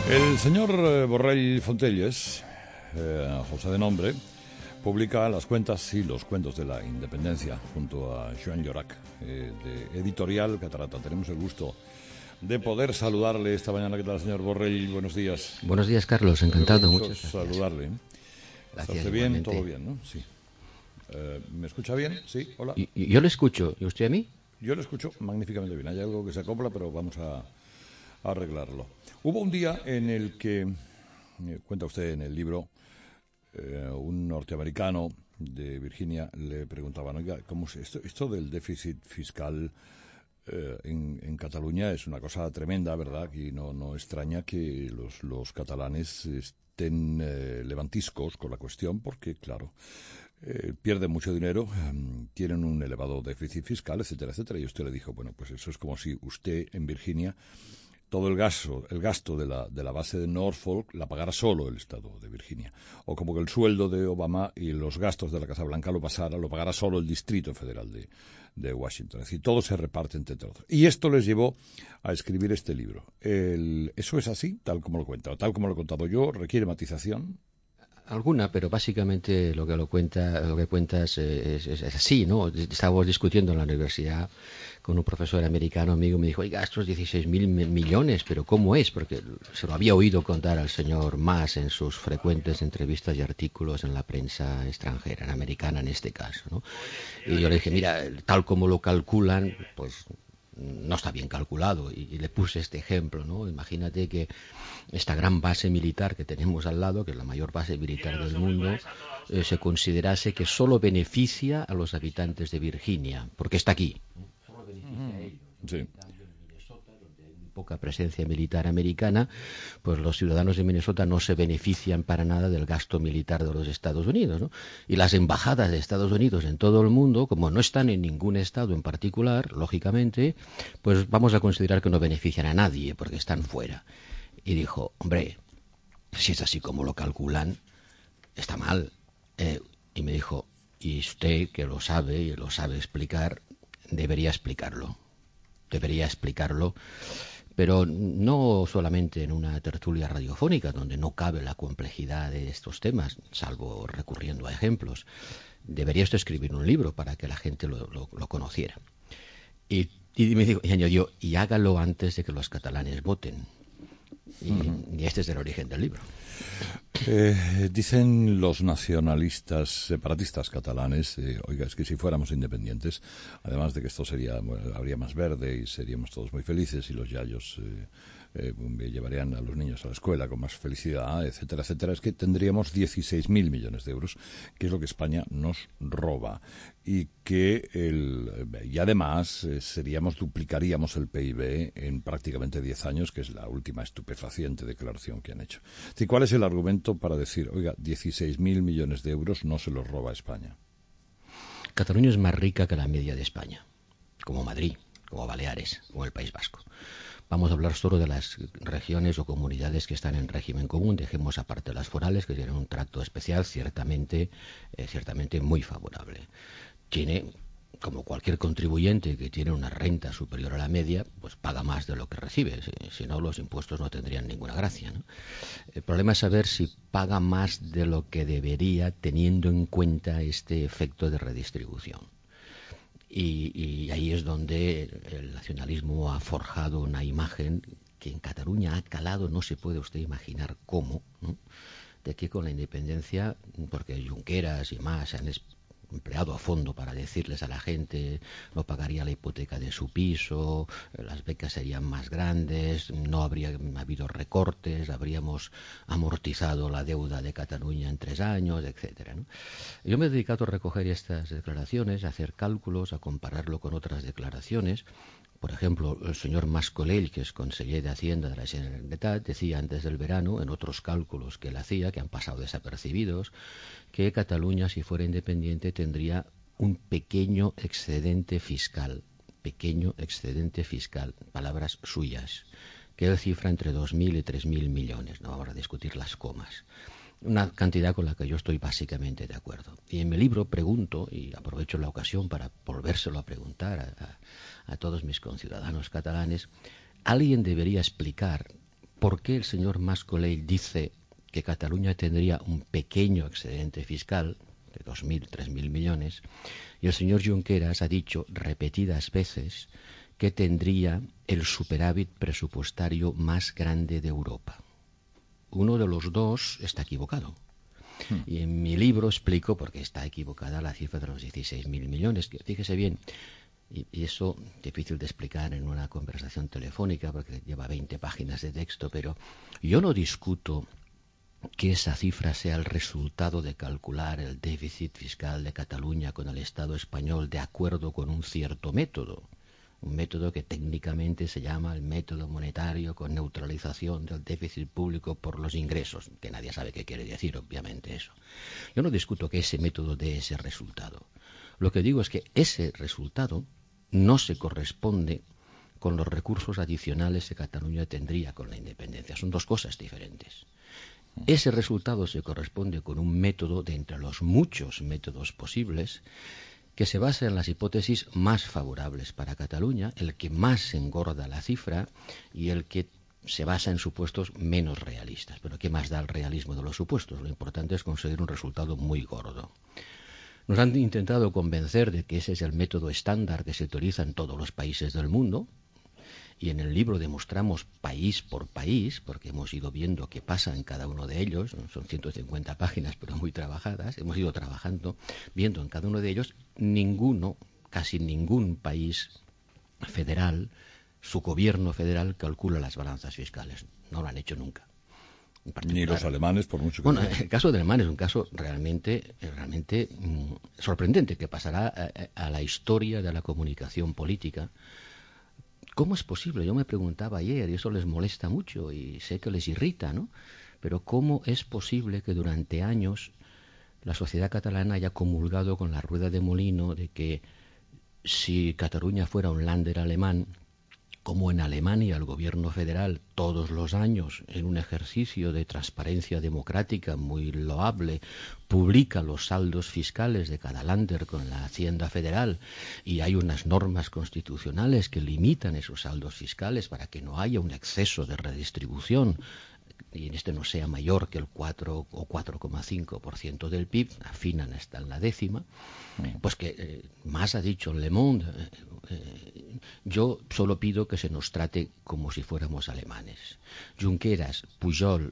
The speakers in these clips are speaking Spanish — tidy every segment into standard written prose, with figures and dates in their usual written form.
El señor Borrell Fontelles, José de nombre, publica las cuentas y los cuentos de la independencia junto a Joan Llorac, de Editorial Catarata. Tenemos el gusto de poder saludarle esta mañana. ¿Qué tal, señor Borrell? Buenos días. Buenos días, Carlos. Encantado. Muchas gracias. Saludarle. Gracias. ¿Está bien? ¿Todo bien, no? Sí. ¿Me escucha bien? Sí, hola. Yo le escucho. ¿Y usted a mí? Yo lo escucho magníficamente bien. Hay algo que se acopla, pero vamos a arreglarlo. Hubo un día en el que, cuenta usted en el libro, un norteamericano de Virginia le preguntaban, oiga, ¿cómo es esto del déficit fiscal en Cataluña? Es una cosa tremenda, ¿verdad? Y no extraña que los catalanes estén levantiscos con la cuestión porque, claro, pierden mucho dinero, tienen un elevado déficit fiscal, etcétera, etcétera. Y usted le dijo, bueno, pues eso es como si usted en Virginia todo el gasto de la base de Norfolk la pagara solo el estado de Virginia, o como que el sueldo de Obama y los gastos de la Casa Blanca lo pagara solo el Distrito Federal de Washington. Es decir, todo se reparte entre todos. Y esto les llevó a escribir este libro. ¿Eso es así, tal como lo cuenta, o tal como lo he contado yo? ¿Requiere matización? Alguna, pero básicamente lo que cuentas es así, ¿no? Estábamos discutiendo en la universidad con un profesor americano amigo, me dijo, oiga, estos 16.000 millones, pero ¿cómo es? Porque se lo había oído contar al señor Mas en sus frecuentes entrevistas y artículos en la prensa extranjera, en americana en este caso, ¿no? Y yo le dije, mira, tal como lo calculan, pues no está bien calculado, y le puse este ejemplo, ¿no? Imagínate que esta gran base militar que tenemos al lado, que es la mayor base militar del mundo, se considerase que solo beneficia a los habitantes de Virginia, porque está aquí. Solo beneficia a ellos. Sí. En Minnesota, donde hay muy poca presencia militar americana, pues los ciudadanos de Minnesota no se benefician para nada del gasto militar de los Estados Unidos, ¿no? Y las embajadas de Estados Unidos en todo el mundo, como no están en ningún estado en particular, lógicamente, pues vamos a considerar que no benefician a nadie, porque están fuera. Y dijo, hombre, si es así como lo calculan, está mal. Y me dijo, y usted, que lo sabe y lo sabe explicar, debería explicarlo. Pero no solamente en una tertulia radiofónica, donde no cabe la complejidad de estos temas, salvo recurriendo a ejemplos. Debería usted escribir un libro para que la gente lo conociera. Y me dijo, y añadió, y hágalo antes de que los catalanes voten. Y este es el origen del libro. Dicen los nacionalistas separatistas catalanes, oiga, es que si fuéramos independientes, además de que esto habría más verde y seríamos todos muy felices y los yayos llevarían a los niños a la escuela con más felicidad, etcétera, etcétera, es que tendríamos 16.000 millones de euros, que es lo que España nos roba, y que y además duplicaríamos el PIB en prácticamente 10 años, que es la última estupefaciente declaración que han hecho. ¿Cuál es el argumento para decir, oiga, 16.000 millones de euros no se los roba España? Cataluña es más rica que la media de España, como Madrid, como Baleares, como el País Vasco. Vamos a hablar solo de las regiones o comunidades que están en régimen común. Dejemos aparte las forales, que tienen un trato especial, ciertamente muy favorable. Tiene, como cualquier contribuyente que tiene una renta superior a la media, pues paga más de lo que recibe. Si no, los impuestos no tendrían ninguna gracia, ¿no? El problema es saber si paga más de lo que debería, teniendo en cuenta este efecto de redistribución. Y ahí es donde el nacionalismo ha forjado una imagen que en Cataluña ha calado, no se puede usted imaginar cómo, ¿no? De que con la independencia, porque Junqueras y más se han empleado a fondo para decirles a la gente no pagaría la hipoteca de su piso, las becas serían más grandes, no habría habido recortes, habríamos amortizado la deuda de Cataluña en 3 años, etcétera, ¿no? Yo me he dedicado a recoger estas declaraciones, a hacer cálculos, a compararlo con otras declaraciones. Por ejemplo, el señor Mas-Colell, que es conseller de Hacienda de la Generalitat, decía antes del verano, en otros cálculos que él hacía, que han pasado desapercibidos, que Cataluña, si fuera independiente, tendría un pequeño excedente fiscal, palabras suyas, que él cifra entre 2.000 y 3.000 millones, no vamos a discutir las comas. Una cantidad con la que yo estoy básicamente de acuerdo. Y en mi libro pregunto, y aprovecho la ocasión para volvérselo a preguntar a todos mis conciudadanos catalanes, alguien debería explicar por qué el señor Mas-Colell dice que Cataluña tendría un pequeño excedente fiscal de 2.000, 3.000 millones, y el señor Junqueras ha dicho repetidas veces que tendría el superávit presupuestario más grande de Europa. Uno de los dos está equivocado. Y en mi libro explico por qué está equivocada la cifra de los 16.000 millones, que fíjese bien, y eso difícil de explicar en una conversación telefónica porque lleva 20 páginas de texto, pero yo no discuto que esa cifra sea el resultado de calcular el déficit fiscal de Cataluña con el Estado español de acuerdo con un cierto método. Un método que técnicamente se llama el método monetario con neutralización del déficit público por los ingresos, que nadie sabe qué quiere decir, obviamente, eso. Yo no discuto que ese método dé ese resultado. Lo que digo es que ese resultado no se corresponde con los recursos adicionales que Cataluña tendría con la independencia. Son dos cosas diferentes. Ese resultado se corresponde con un método de entre los muchos métodos posibles que se basa en las hipótesis más favorables para Cataluña, el que más engorda la cifra y el que se basa en supuestos menos realistas. Pero ¿qué más da el realismo de los supuestos? Lo importante es conseguir un resultado muy gordo. Nos han intentado convencer de que ese es el método estándar que se utiliza en todos los países del mundo, y en el libro demostramos país por país, porque hemos ido viendo qué pasa en cada uno de ellos, son 150 páginas pero muy trabajadas, hemos ido trabajando, viendo en cada uno de ellos, casi ningún país federal, su gobierno federal calcula las balanzas fiscales, no lo han hecho nunca. Ni los alemanes, por mucho que... Bueno, el caso de Alemania es un caso realmente sorprendente, que pasará a la historia de la comunicación política. ¿Cómo es posible? Yo me preguntaba ayer, y eso les molesta mucho, y sé que les irrita, ¿no? Pero ¿cómo es posible que durante años la sociedad catalana haya comulgado con la rueda de molino de que si Cataluña fuera un Länder alemán, como en Alemania el gobierno federal todos los años, en un ejercicio de transparencia democrática muy loable, publica los saldos fiscales de cada Länder con la Hacienda Federal, y hay unas normas constitucionales que limitan esos saldos fiscales para que no haya un exceso de redistribución y en este no sea mayor que el 4 o 4,5% del PIB, afinan hasta en la décima, pues que más ha dicho en Le Monde, yo solo pido que se nos trate como si fuéramos alemanes. Junqueras, Pujol,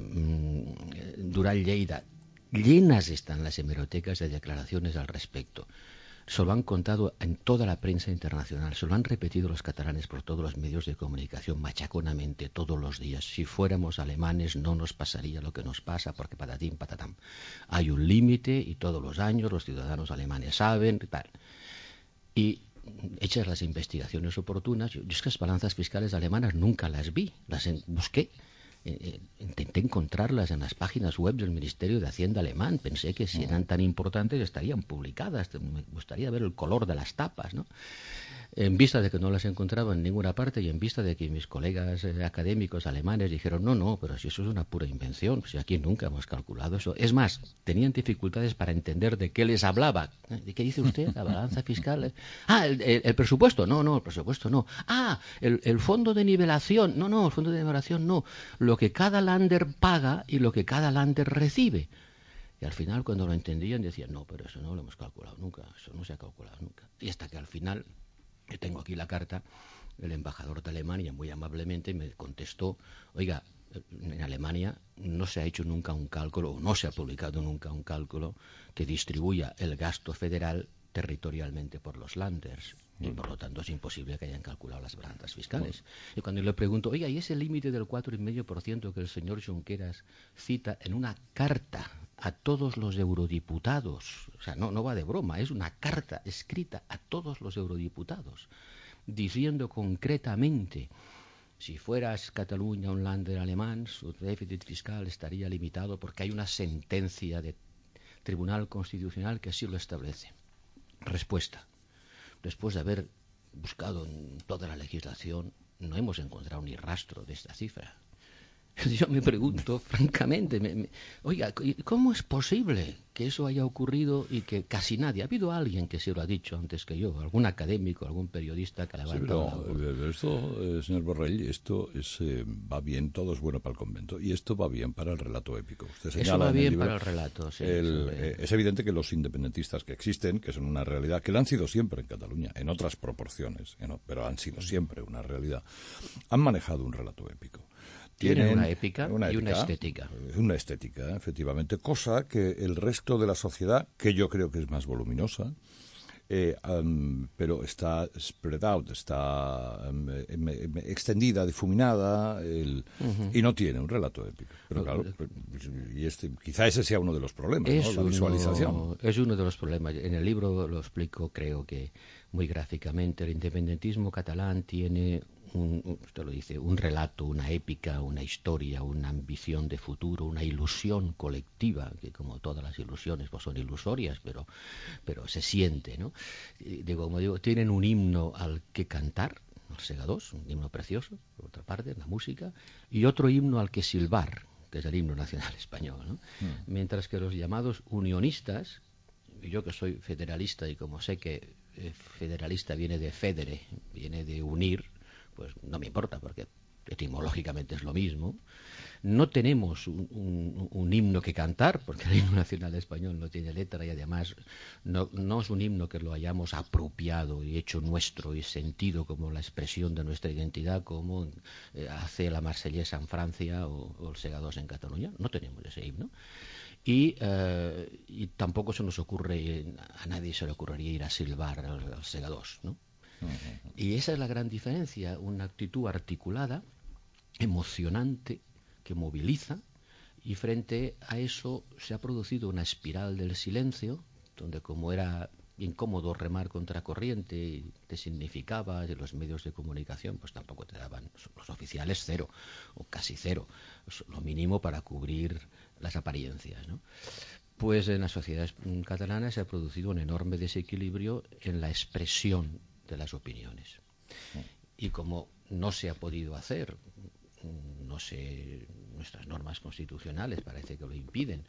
Duran Lleida, llenas están las hemerotecas de declaraciones al respecto. Se lo han contado en toda la prensa internacional, se lo han repetido los catalanes por todos los medios de comunicación machaconamente todos los días. Si fuéramos alemanes no nos pasaría lo que nos pasa, porque patatín, patatán. Hay un límite y todos los años los ciudadanos alemanes saben, tal. Y hechas las investigaciones oportunas, yo es que las balanzas fiscales alemanas nunca las vi, las busqué. Intenté encontrarlas en las páginas web del Ministerio de Hacienda alemán. Pensé que si eran tan importantes estarían publicadas. Me gustaría ver el color de las tapas, ¿no? En vista de que no las encontraba en ninguna parte y en vista de que mis colegas académicos alemanes dijeron no, pero si eso es una pura invención, si aquí nunca hemos calculado eso. Es más, tenían dificultades para entender de qué les hablaba. ¿De qué dice usted? ¿La balanza fiscal? Ah, el presupuesto. No, el presupuesto no. Ah, el fondo de nivelación. No, el fondo de nivelación no. Lo que cada Länder paga y lo que cada Länder recibe. Y al final, cuando lo entendían, decían, no, pero eso no lo hemos calculado nunca, eso no se ha calculado nunca. Y hasta que al final, yo tengo aquí la carta, el embajador de Alemania muy amablemente me contestó, oiga, en Alemania no se ha hecho nunca un cálculo, o no se ha publicado nunca un cálculo que distribuya el gasto federal territorialmente por los Länders. Y por lo tanto es imposible que hayan calculado las balanzas fiscales. Y cuando le pregunto, oiga, ¿y ese límite del 4,5% que el señor Junqueras cita en una carta a todos los eurodiputados? O sea, no va de broma, es una carta escrita a todos los eurodiputados, diciendo concretamente, si fueras Cataluña un Länder alemán, su déficit fiscal estaría limitado porque hay una sentencia de Tribunal Constitucional que así lo establece. Respuesta. Después de haber buscado en toda la legislación, no hemos encontrado ni rastro de esta cifra. Yo me pregunto, francamente, oiga, ¿cómo es posible que eso haya ocurrido y que casi nadie? Ha habido alguien que se lo ha dicho antes que yo, algún académico, algún periodista que ha Sí, levantado la voz. pero esto, señor Borrell, esto va bien, todo es bueno para el convento, y esto va bien para el relato épico. Usted Eso señala va en el bien libro, para el relato, sí. es evidente que los independentistas que existen, que son una realidad, que la han sido siempre en Cataluña, en otras proporciones, pero han sido siempre una realidad, han manejado un relato épico. Tienen una épica y una estética. Una estética, efectivamente, cosa que el resto de la sociedad, que yo creo que es más voluminosa, pero está spread out, está extendida, difuminada, y no tiene un relato épico. Pero claro, quizá ese sea uno de los problemas, ¿no? La visualización. Es uno de los problemas. En el libro lo explico, creo que muy gráficamente. El independentismo catalán tiene usted lo dice, un relato, una épica, una historia, una ambición de futuro, una ilusión colectiva, que como todas las ilusiones pues son ilusorias, pero se siente, ¿no? Como digo, tienen un himno al que cantar, el Segadors, un himno precioso, por otra parte, la música, y otro himno al que silbar, que es el himno nacional español, ¿no? Mientras que los llamados unionistas, yo que soy federalista y como sé que federalista viene de federe, viene de unir, pues no me importa porque etimológicamente es lo mismo. No tenemos un himno que cantar, porque el himno nacional español no tiene letra y además no es un himno que lo hayamos apropiado y hecho nuestro y sentido como la expresión de nuestra identidad, como hace la Marsellesa en Francia o el Segadors en Cataluña. No tenemos ese himno. Y tampoco se nos ocurre, a nadie se le ocurriría ir a silbar al Segadors, ¿no? Y esa es la gran diferencia, una actitud articulada, emocionante, que moviliza, y frente a eso se ha producido una espiral del silencio, donde como era incómodo remar contracorriente, te significaba, y los medios de comunicación pues tampoco te daban, los oficiales cero, o casi cero, lo mínimo para cubrir las apariencias, ¿no? Pues en la sociedad catalana se ha producido un enorme desequilibrio en la expresión de las opiniones. Y como no se ha podido hacer, no sé, nuestras normas constitucionales parece que lo impiden,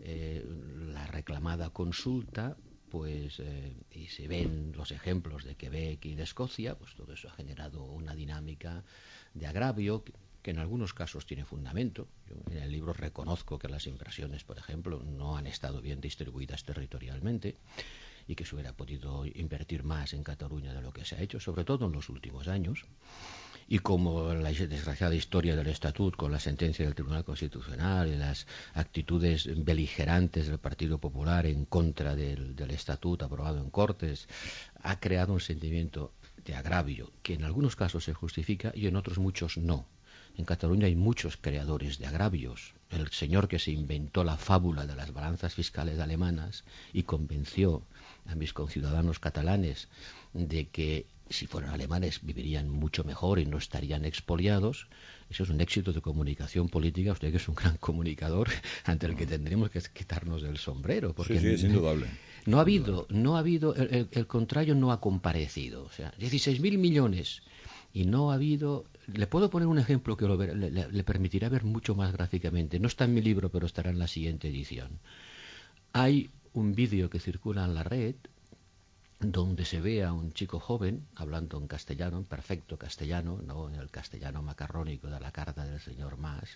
la reclamada consulta, pues y se ven los ejemplos de Quebec y de Escocia, pues todo eso ha generado una dinámica de agravio que en algunos casos tiene fundamento. Yo en el libro reconozco que las inversiones, por ejemplo, no han estado bien distribuidas territorialmente y que se hubiera podido invertir más en Cataluña de lo que se ha hecho, sobre todo en los últimos años. Y como la desgraciada historia del Estatut, con la sentencia del Tribunal Constitucional y las actitudes beligerantes del Partido Popular en contra del Estatut aprobado en Cortes, ha creado un sentimiento de agravio que en algunos casos se justifica y en otros muchos no. En Cataluña hay muchos creadores de agravios. El señor que se inventó la fábula de las balanzas fiscales alemanas y convenció a mis conciudadanos catalanes de que si fueran alemanes vivirían mucho mejor y no estarían expoliados. Eso es un éxito de comunicación política. Usted que es un gran comunicador ante el que tendremos que quitarnos el sombrero, porque sí, es indudable. No ha habido, el contrario no ha comparecido. O sea, 16.000 millones y no ha habido. Le puedo poner un ejemplo que le permitirá ver mucho más gráficamente. No está en mi libro, pero estará en la siguiente edición. Hay un vídeo que circula en la red donde se ve a un chico joven hablando en castellano, en perfecto castellano, no en el castellano macarrónico de la carta del señor Mas,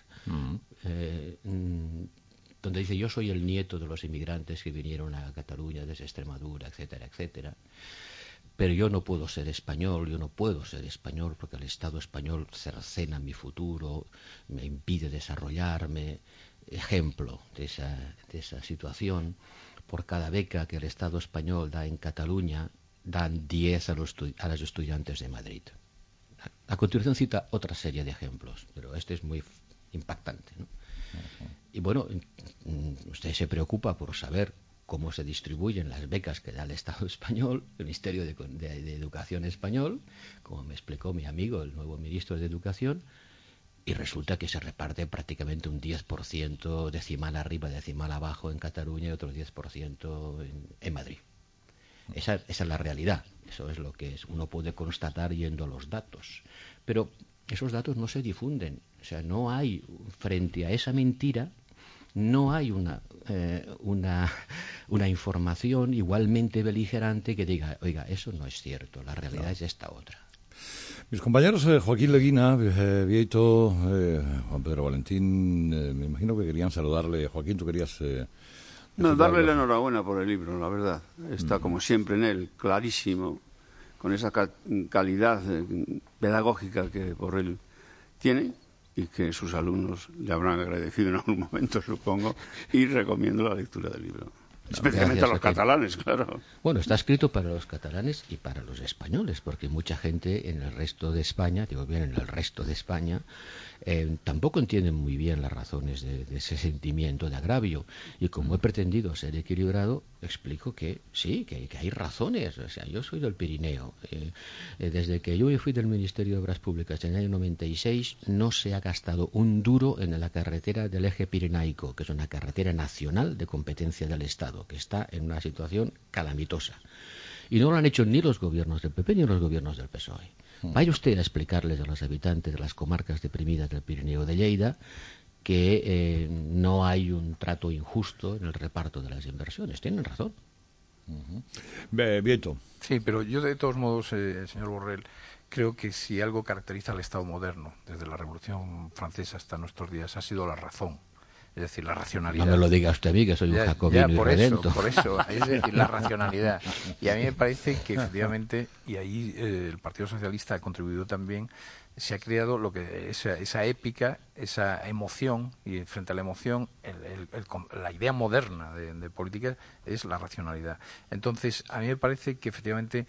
donde dice: yo soy el nieto de los inmigrantes que vinieron a Cataluña desde Extremadura, etcétera, etcétera, pero yo no puedo ser español porque el Estado español cercena mi futuro, me impide desarrollarme. Ejemplo de esa situación: por cada beca que el Estado español da en Cataluña, dan 10 a los estudiantes de Madrid. A continuación cita otra serie de ejemplos, pero este es muy impactante, ¿no? Y bueno, usted se preocupa por saber cómo se distribuyen las becas que da el Estado español, el Ministerio de Educación español, como me explicó mi amigo, el nuevo ministro de Educación, y resulta que se reparte prácticamente un 10% decimal arriba, decimal abajo en Cataluña y otro 10% en Madrid. Esa es la realidad, eso es lo que uno puede constatar yendo a los datos. Pero esos datos no se difunden. O sea, no hay, frente a esa mentira, no hay una información igualmente beligerante que diga, oiga, eso no es cierto, la realidad es esta otra. Mis compañeros Joaquín Leguina, Vieito, Juan Pedro Valentín, me imagino que querían saludarle. Joaquín, tú querías... darle la enhorabuena por el libro, la verdad. Está como siempre en él, clarísimo, con esa calidad pedagógica que Borrell tiene y que sus alumnos le habrán agradecido en algún momento, supongo, y recomiendo la lectura del libro. Especialmente a los catalanes, claro. Bueno, está escrito para los catalanes y para los españoles, porque mucha gente en el resto de España, digo bien, en el resto de España, tampoco entienden muy bien las razones de ese sentimiento de agravio. Y como he pretendido ser equilibrado, explico que sí, que hay razones. O sea, yo soy del Pirineo. Desde que yo me fui del Ministerio de Obras Públicas en el año 96, no se ha gastado un duro en la carretera del eje pirenaico, que es una carretera nacional de competencia del Estado, que está en una situación calamitosa. Y no lo han hecho ni los gobiernos del PP ni los gobiernos del PSOE. Vaya usted a explicarles a los habitantes de las comarcas deprimidas del Pirineo de Lleida que no hay un trato injusto en el reparto de las inversiones. Tienen razón. Vieto. Sí, pero yo de todos modos, señor Borrell, creo que si algo caracteriza al Estado moderno, desde la Revolución Francesa hasta nuestros días, ha sido la razón. Es decir, la racionalidad. No me lo diga usted a mí, que soy un jacobino irredento. Por eso, es decir, la racionalidad. Y a mí me parece que efectivamente, y ahí el Partido Socialista ha contribuido también, se ha creado lo que esa épica, esa emoción, y frente a la emoción, la idea moderna de política es la racionalidad. Entonces, a mí me parece que efectivamente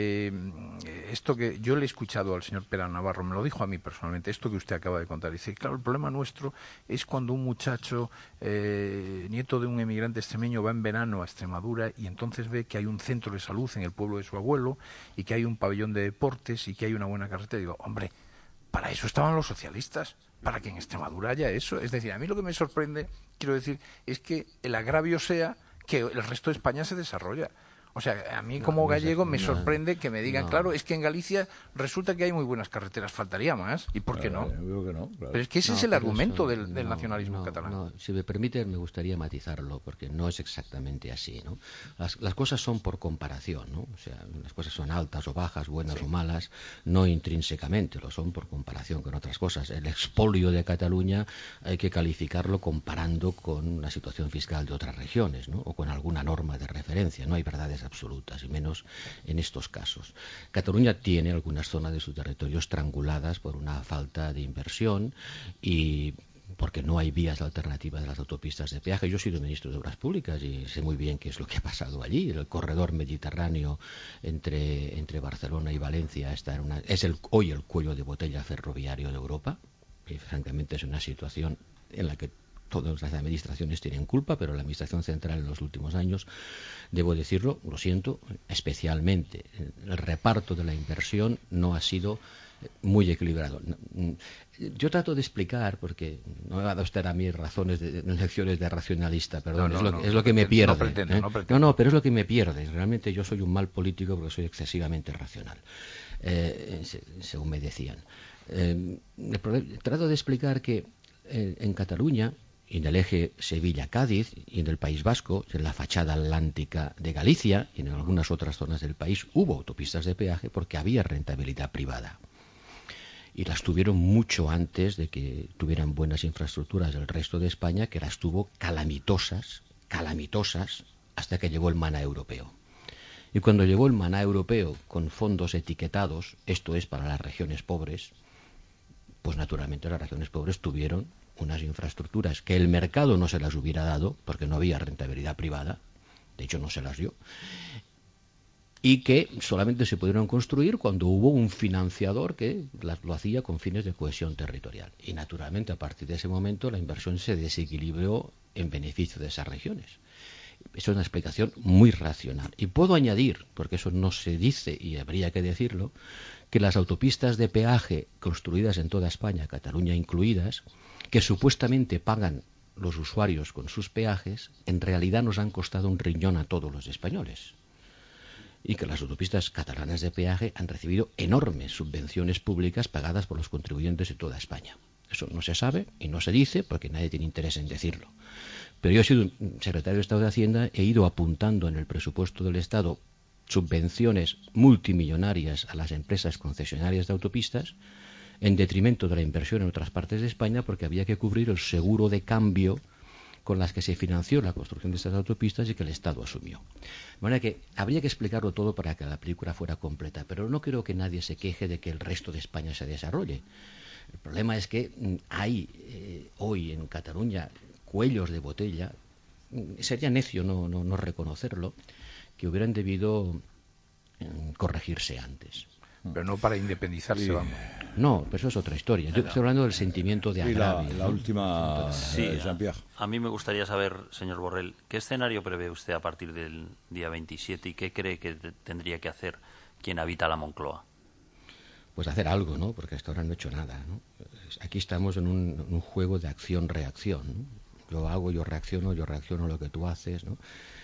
esto que yo le he escuchado al señor Pera Navarro, me lo dijo a mí personalmente, esto que usted acaba de contar, dice, claro, el problema nuestro es cuando un muchacho nieto de un emigrante extremeño va en verano a Extremadura y entonces ve que hay un centro de salud en el pueblo de su abuelo y que hay un pabellón de deportes y que hay una buena carretera. Digo, hombre, para eso estaban los socialistas, para que en Extremadura haya eso. Es decir, a mí lo que me sorprende, quiero decir, es que el agravio sea que el resto de España se desarrolla. O sea, a mí como gallego me sorprende que me digan, claro, es que en Galicia resulta que hay muy buenas carreteras, faltaría más. ¿Y por qué no? Yo creo que no, claro. Pero es que ese es el argumento del nacionalismo catalán. No, si me permite, me gustaría matizarlo, porque no es exactamente así, ¿no? Las cosas son por comparación, ¿no? O sea, las cosas son altas o bajas, buenas o malas, no intrínsecamente, lo son por comparación con otras cosas. El expolio de Cataluña hay que calificarlo comparando con la situación fiscal de otras regiones, ¿no? O con alguna norma de referencia. No hay verdades absolutas, y menos en estos casos. Cataluña tiene algunas zonas de su territorio estranguladas por una falta de inversión y porque no hay vías alternativas de las autopistas de peaje. Yo he sido ministro de Obras Públicas y sé muy bien qué es lo que ha pasado allí. El corredor mediterráneo entre Barcelona y Valencia es hoy el cuello de botella ferroviario de Europa. Y francamente es una situación en la que todas las administraciones tienen culpa, pero la Administración Central en los últimos años, debo decirlo, lo siento, especialmente el reparto de la inversión no ha sido muy equilibrado. Yo trato de explicar, porque no me va a dar usted a mí razones de lecciones de racionalista, perdón, es lo que me pierde. No, pero es lo que me pierde. Realmente yo soy un mal político porque soy excesivamente racional, según me decían. Trato de explicar que en Cataluña, y en el eje Sevilla-Cádiz, y en el País Vasco, en la fachada atlántica de Galicia y en algunas otras zonas del país, hubo autopistas de peaje porque había rentabilidad privada. Y las tuvieron mucho antes de que tuvieran buenas infraestructuras el resto de España, que las tuvo calamitosas, hasta que llegó el maná europeo. Y cuando llegó el maná europeo con fondos etiquetados, esto es para las regiones pobres, pues naturalmente las regiones pobres tuvieron unas infraestructuras que el mercado no se las hubiera dado, porque no había rentabilidad privada, de hecho no se las dio, y que solamente se pudieron construir cuando hubo un financiador que lo hacía con fines de cohesión territorial. Y naturalmente a partir de ese momento la inversión se desequilibró en beneficio de esas regiones. Es una explicación muy racional. Y puedo añadir, porque eso no se dice y habría que decirlo, que las autopistas de peaje construidas en toda España, Cataluña incluidas, que supuestamente pagan los usuarios con sus peajes, en realidad nos han costado un riñón a todos los españoles. y que las autopistas catalanas de peaje han recibido enormes subvenciones públicas pagadas por los contribuyentes de toda España. Eso no se sabe y no se dice porque nadie tiene interés en decirlo. Pero yo he sido secretario de Estado de Hacienda, he ido apuntando en el presupuesto del Estado subvenciones multimillonarias a las empresas concesionarias de autopistas en detrimento de la inversión en otras partes de España, porque había que cubrir el seguro de cambio con las que se financió la construcción de estas autopistas y que el Estado asumió. De manera que habría que explicarlo todo para que la película fuera completa, pero no creo que nadie se queje de que el resto de España se desarrolle. El problema es que hay hoy en Cataluña cuellos de botella, sería necio no reconocerlo, que hubieran debido corregirse antes. Pero no para independizarse, vamos. No, pero eso es otra historia. Yo estoy hablando del sentimiento de agravio. Y la última, sí, Jean-Pierre. A mí me gustaría saber, señor Borrell, ¿qué escenario prevé usted a partir del día 27 y qué cree que tendría que hacer quien habita la Moncloa? Pues hacer algo, ¿no? Porque hasta ahora no he hecho nada, ¿no? Aquí estamos en un juego de acción-reacción, ¿no? Yo reacciono a lo que tú haces, ¿no?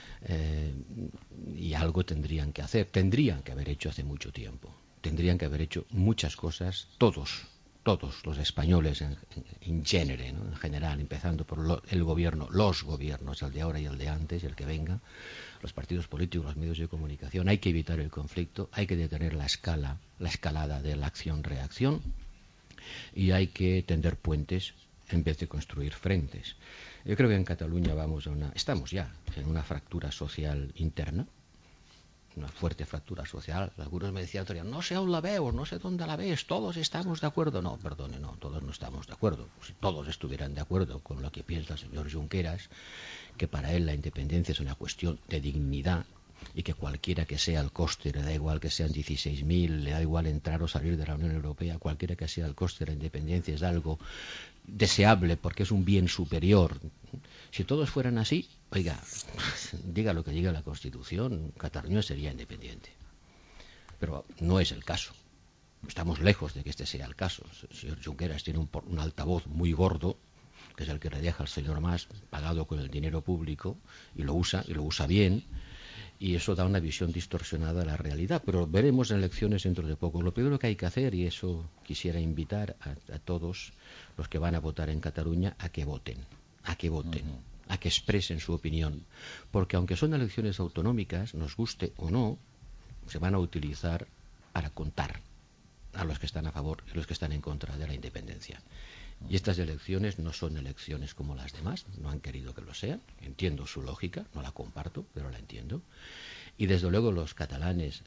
Y algo tendrían que hacer, tendrían que haber hecho hace mucho tiempo. Tendrían que haber hecho muchas cosas, todos los españoles en género, ¿no? En general, empezando por el gobierno, los gobiernos, el de ahora y el de antes, el que venga, los partidos políticos, los medios de comunicación. Hay que evitar el conflicto, hay que detener la escalada de la acción-reacción y hay que tender puentes en vez de construir frentes. Yo creo que en Cataluña estamos ya en una fractura social interna, una fuerte fractura social. Algunos me decían, no sé dónde la veo, no sé dónde la ves, todos estamos de acuerdo. No, perdone, no, todos no estamos de acuerdo. Si todos estuvieran de acuerdo con lo que piensa el señor Junqueras, que para él la independencia es una cuestión de dignidad y que cualquiera que sea el coste, le da igual que sean 16.000, le da igual entrar o salir de la Unión Europea, cualquiera que sea el coste de la independencia es algo deseable porque es un bien superior. Si todos fueran así, oiga, diga lo que diga la Constitución, Cataluña sería independiente. Pero no es el caso. Estamos lejos de que este sea el caso. El señor Junqueras tiene un altavoz muy gordo, que es el que le deja al señor Mas, pagado con el dinero público, y lo usa bien, y eso da una visión distorsionada de la realidad. Pero veremos en elecciones dentro de poco. Lo primero que hay que hacer, y eso quisiera invitar a todos los que van a votar en Cataluña, a que voten, a que expresen su opinión, porque aunque son elecciones autonómicas, nos guste o no, se van a utilizar para contar a los que están a favor y los que están en contra de la independencia. Y estas elecciones no son elecciones como las demás, no han querido que lo sean. Entiendo su lógica, no la comparto, pero la entiendo. Y desde luego los catalanes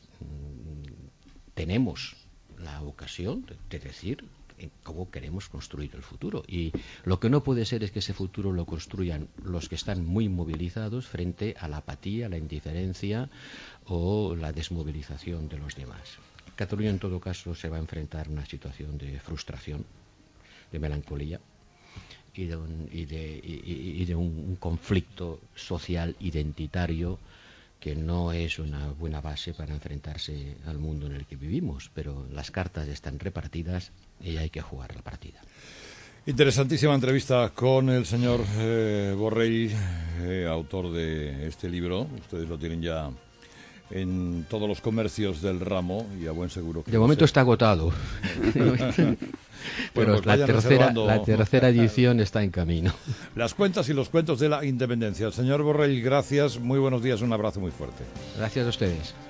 tenemos la ocasión de decir cómo queremos construir el futuro. Y lo que no puede ser es que ese futuro lo construyan los que están muy movilizados frente a la apatía, la indiferencia o la desmovilización de los demás. Cataluña, en todo caso, se va a enfrentar a una situación de frustración, de melancolía y de un conflicto social identitario que no es una buena base para enfrentarse al mundo en el que vivimos, pero las cartas están repartidas y hay que jugar la partida. Interesantísima entrevista con el señor Borrell, autor de este libro. Ustedes lo tienen ya en todos los comercios del ramo y a buen seguro que de momento está agotado. Pero pues la tercera edición está en camino. Las cuentas y los cuentos de la independencia. Señor Borrell, gracias, muy buenos días, un abrazo muy fuerte. Gracias a ustedes.